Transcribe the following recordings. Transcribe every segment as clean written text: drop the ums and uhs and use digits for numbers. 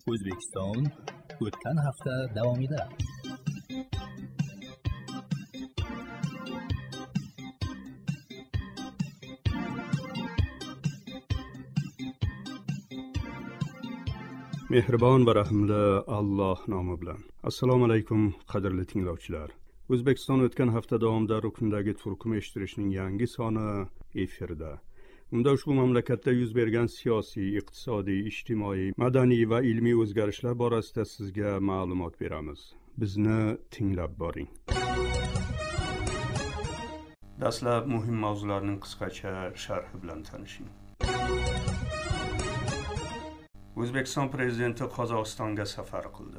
O'zbekiston o'tgan hafta davomida. Mehribon va rahimli Alloh nomi bilan. Assalomu alaykum qadrli tinglovchilar. O'zbekiston o'tgan hafta davomida rukundagi turkum eshittirishning yangi soni efirda. Unda ushbu mamlakatda yuz bergan siyosiy, iqtisodiy, ijtimoiy, madaniy va ilmiy o'zgarishlar borasida sizga ma'lumot beramiz. Bizni tinglab boring. Dastlab muhim mavzularning qisqacha sharhi bilan tanishing. O'zbekiston prezidenti Qozog'istonga safar qildi.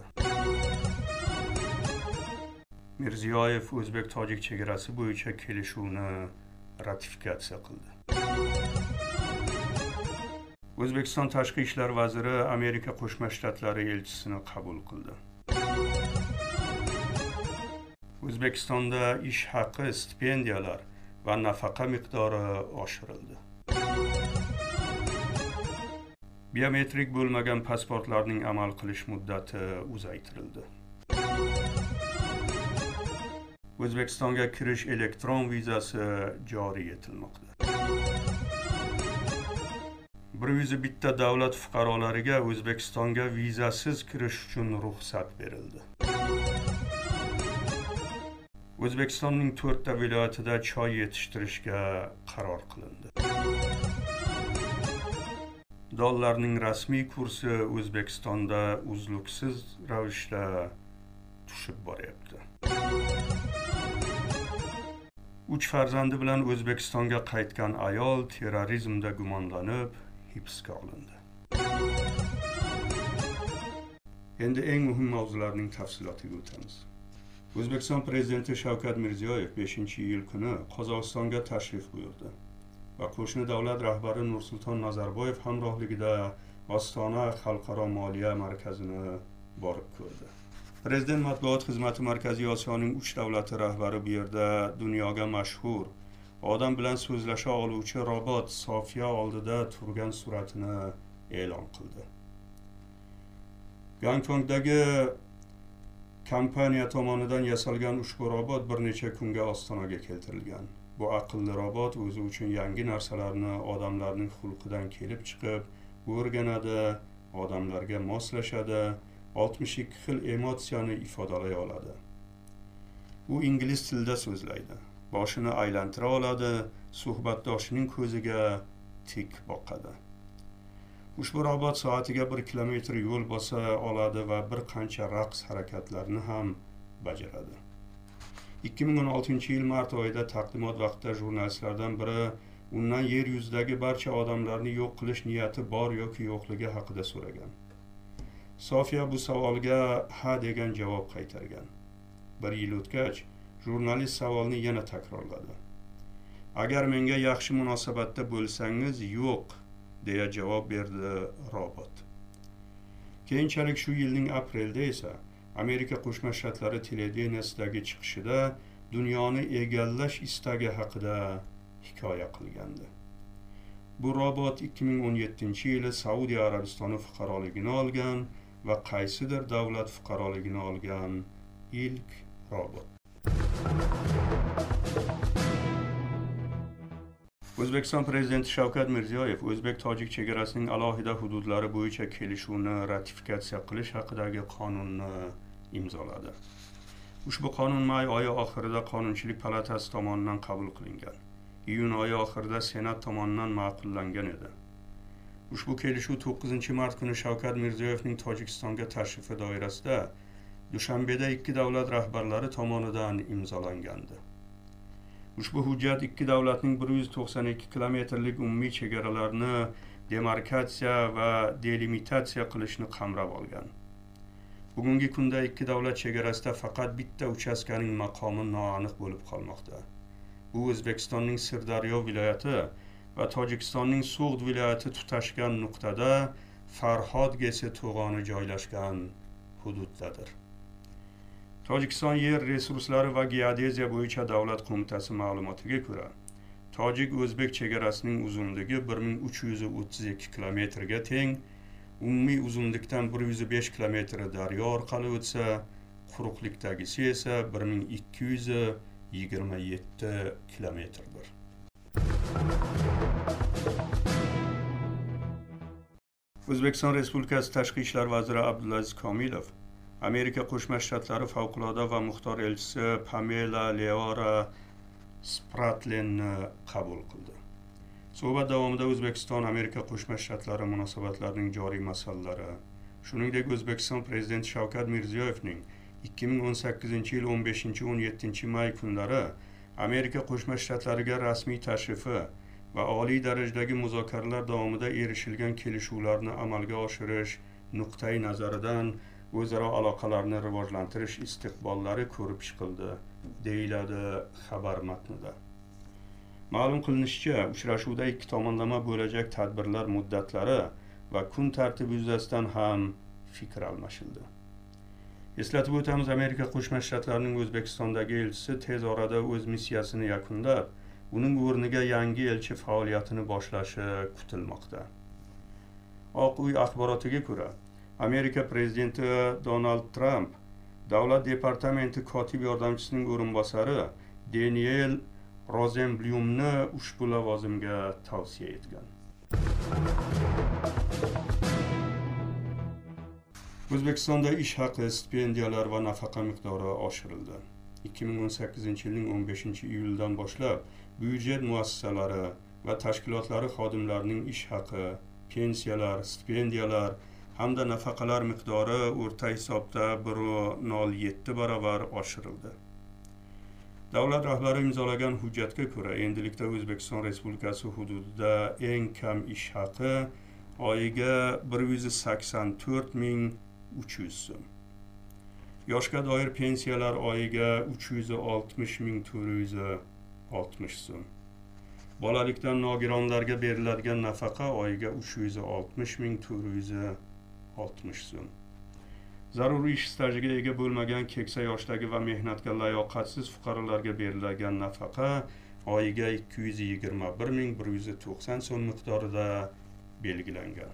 Mirziyoyev o'zbek-tojik chegarasi bo'yicha kelishuvni ratifikatsiya qildi. O'zbekiston tashqi ishlar vaziri Amerika Qo'shma Shtatlari elchisini qabul qildi. O'zbekistonda ish haqi, stipendiyalar va nafaqa miqdori oshirildi. Biometrik bo'lmagan pasportlarning amal qilish muddati uzaytirildi. O'zbekistonga kirish elektron vizasi joriy etilmoqda. 101 davlat fuqarolariga O'zbekistonga vizasiz kirish uchun ruxsat berildi. O'zbekistonning 4 viloyatida choy yetishtirishga qaror qilindi. Dollarning rasmiy kursi O'zbekistonda uzluksiz ravishda tushib boryapti. 3 farzandi bilan O'zbekistonga qaytgan ayol terrorizmda gumonlanib hibsga olindi. Endi eng muhim mavzularning tafsilotiga o'tamiz. O'zbekiston prezidenti Shavkat Mirziyoyev 5-iyul kuni Qozog'istonga tashrif buyurdi va qo'shni davlat rahbari Nursulton Nazarboyev hamrohligida Ostona xalqaro moliya markazini borib ko'rdi. Prezident matbuot xizmati Markaziy Osiyoning 3 davlati rahbari bu yerda dunyoga mashhur odam bilan so'zlasha oluvchi robot Sofiya oldida turgan suratini e'lon qildi. Gangtongdagi kompaniya tomonidan yasalgan ushbu robot bir necha kunga Ostonaga keltirilgan. Bu aqlli robot o'zi uchun yangi narsalarni odamlarning xulqidan kelib chiqib o'rganadi, odamlarga moslashadi, 62 xil emotsiyani ifodalay oladi. U ingliz tilida so'zlaydi, boshini aylantira oladi, suhbatdoshining ko'ziga tik boqadi. Ushbu robot soatiga 1 kilometr yo'l bosa oladi va bir qancha raqs harakatlarini ham bajaradi. 2016-yil mart oyida taqdimot vaqtida jurnalistlardan biri undan yer yuzidagi barcha odamlarni yo'q qilish niyati bor yoki yo'qligi haqida so'ragan. Sofiya bu savolga ha degan javob qaytargan. 1 yil o'tgach, jurnalist savolni yana takrorladi. Agar menga yaxshi munosabatda bo'lsangiz, yo'q, deya javob berdi robot. Keyinchalik shu yilning aprelida esa Amerika Qo'shma Shtatlari televideniyasida chiqishida dunyoni egallash istagi haqida hikoya qilgandi. Bu robot 2017-yili Saudiya Arabistoni fuqaroligini olgan va qaysidir davlat fuqaroligini olgan ilk robot. O'zbekiston prezidenti Shavkat Mirziyoyev o'zbek-tojik chegarasining alohida hududlari bo'yicha kelishuvni ratifikatsiya qilish haqidagi qonunni imzoladi. Ushbu qonun may oyi oxirida Qonunchilik palatasi tomonidan qabul qilingan. Iyun oyi oxirida Senat tomonidan ma'qullangan edi. Ushbu kelishuv 9-mart kuni Shavkat Mirziyoyevning Tojikistonga tashrifi doirasida Dushanbeda 2 davlat rahbarlari tomonidan imzolangandi. Ushbu hujjat 2 davlatning 192 kilometrlik umumiy chegaralarni demarkatsiya va delimitatsiya qilishni qamrab olgan. Bugungi kunda 2 davlat chegarasida faqat bitta uchastkaning maqomi noaniq bo'lib qolmoqda. Bu O'zbekistonning Sirdaryo viloyati va Tojikistonning Sug'd viloyati tutashgan nuqtada Farhod Gesi to'g'oni joylashgan hududdadir. Tojikiston yer resurslari va geodeziya bo'yicha davlat qo'mitasi ma'lumotiga ko'ra, Tojik-O'zbek chegarasining uzunligi 1332 kilometrga teng umumiy uzunlikdan 105 kilometr daryo orqali o'tsa, quruqlikdagisi esa 1227 kilometrdir. O'zbekiston Respublikasi Tashqi ishlar vaziri Abdulaziz Komilov Amerika Qo'shma Shtatlari favqulodda va muxtor elchisi Pamela Leora Spratlenni qabul qildi. Suhbat davomida O'zbekiston Amerika Qo'shma Shtatlari munosabatlarining joriy masalalari, shuningdek O'zbekiston Prezidenti Shavkat Mirziyoyevning 2018-yil 15-17 may kunlari Amerika Qo'shma Shtatlariga rasmiy tashrifi va oliy darajadagi muzokaralar davomida erishilgan kelishuvlarni amalga oshirish nuqtai nazaridan o'zaro aloqalarni rivojlantirish istiqbollari ko'rib chiqildi, deyiladi xabar matnida. Ma'lum qilinishicha, uchrashuvda ikki tomonlama bo'lajak tadbirlar muddatlari va kun tartibi yuzasidan ham fikr almashildi. Eslatib o'tamiz, Amerika Qo'shma Shtatlarining O'zbekistondagi elchisi tez orada o'z missiyasini yakunlab, uning o'rniga yangi elchi faoliyatini boshlashi kutilmoqda. Oq uy axborotiga ko'ra, Amerika prezidenti Donald Trump Davlat departamenti kotib yordamchisining o'rinbosari Daniel Rozenblumni ushbu lavozimga tavsiya etgan. O'zbekistonda ish haqi, stipendiyalar va nafaqa miqdori oshirildi. 2018-yilning 15-iyuldan boshlab byudjet muassasalari va tashkilotlari xodimlarining ish haqi, pensiyalar, stipendiyalar hamda nafaqalar miqdori o'rta hisobda 1,07 barobar oshirildi. Davlat rahbari imzolagan hujjatga ko'ra, endilikda O'zbekiston Respublikasi hududida eng kam ish haqi oyiga 184.300 so'm. Yoshga doir pensiyalar oyiga 360.460 so'm. Bolalikdan nogironlarga beriladigan nafaqa oyiga 360.460 so'm. Zaruriy ish stajiga ega bo'lmagan keksa yoshdagi va mehnatga layoqatsiz fuqarolarga beriladigan nafaqa oyiga 221.190 so'm miqdorida belgilangan.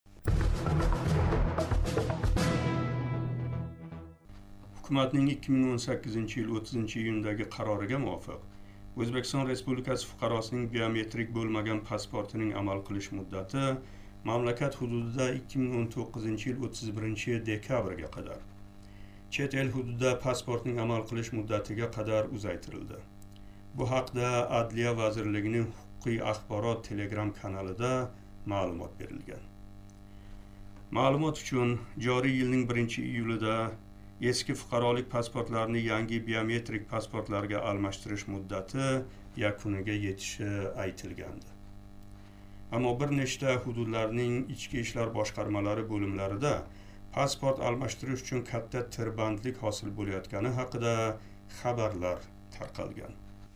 Hukumatning 2018-yil 30-iyundagi qaroriga muvofiq O'zbekiston Respublikasi fuqarosining biometrik bo'lmagan pasportining amal qilish muddati mamlakat hududida 2019-yil 31-dekabrga qadar, chet el hududida pasportning amal qilish muddatiga qadar uzaytirildi. Bu haqda Adliya vazirligining huquqiy axborot Telegram kanalida ma'lumot berilgan. Ma'lumot uchun, joriy yilning 1-iyulida eski fuqarolik pasportlarini yangi biometrik pasportlarga almashtirish muddati yakuniga yetishi aytilgandi. Ammo bir nechta hududlarning ichki ishlar boshqarmalari bo'limlarida pasport almashtirish uchun katta tirbandlik hosil bo'layotgani haqida xabarlar tarqalgan.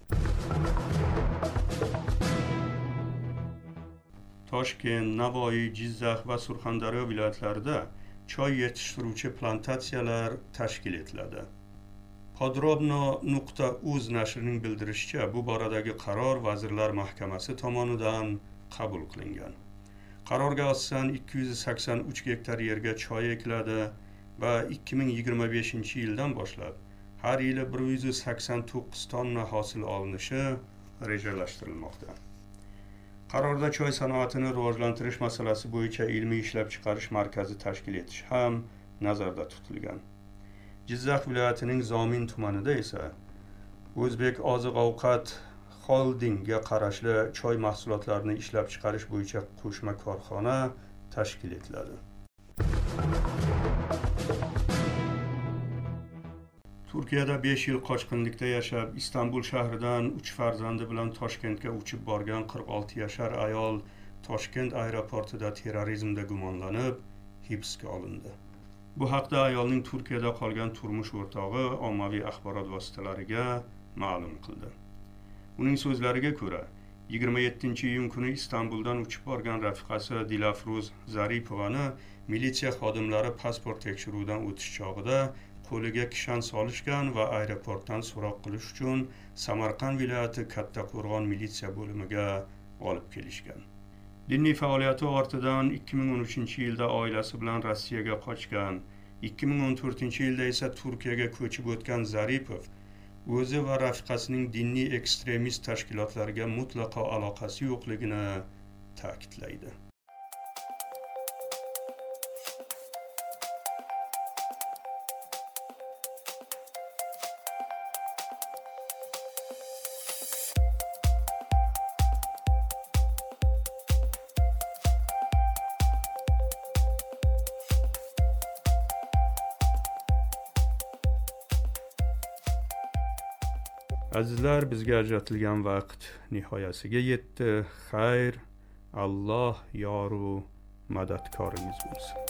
Toshkent, Navoiy, Jizzax va Surxondaryo viloyatlarida choy yetishtiruvchi plantatsiyalar tashkil etiladi. Podrobno.uz nashrining bildirishicha, bu boradagi qaror Vazirlar Mahkamasi tomonidan qabul qilingan. Qarorga asosan 283 gektar yerga choy ekiladi va 2025-yildan boshlab har yili 189 tonna hosil olinishi rejalashtirilmoqda. Qarorda choy sanoatini rivojlantirish masalasi bo'yicha ilmiy ishlab chiqarish markazi tashkil etish ham nazarda tutilgan. Jizzax viloyatining Zomin tumanida esa O'zbek oziq-ovqat Holdingga qarashli choy mahsulotlarini ishlab chiqarish bo'yicha qo'shma korxona tashkil etiladi. Turkiyada 5 yil qochqinlikda yashab, Istanbul shahridan 3 farzandi bilan Toshkentga uchib borgan 46 yashar ayol Toshkent aeroportida terrorizmda gumonlanib, hibsga olindi. Bu haqda ayolning Turkiyada qolgan turmush o'rtog'i ommaviy axborot vositalariga ma'lum qildi. Uning so'zlariga ko'ra, 27-iyun kuni Istanbuldan uchib borgan rafiqasi Dilafruz Zaripovani militsiya xodimlari pasport tekshiruvidan o'tish chog'ida qo'liga kishan solishgan va aeroportdan so'roq qilish uchun Samarqand viloyati Kattaqo'rg'on militsiya bo'limiga olib kelishgan. Diniy faoliyati ortidan 2013-yilda oilasi bilan Rossiyaga qochgan, 2014-yilda esa Turkiyaga ko'chib o'tgan Zaripov o'zi va rafiqasining diniy ekstremist tashkilotlarga mutlaqo aloqasi yo'qligini ta'kidlaydi. Azizlar, bizga ajratilgan vaqt nihoyasiga yetdi. Xayr, Alloh yoru madadkoringiz bo'lsin.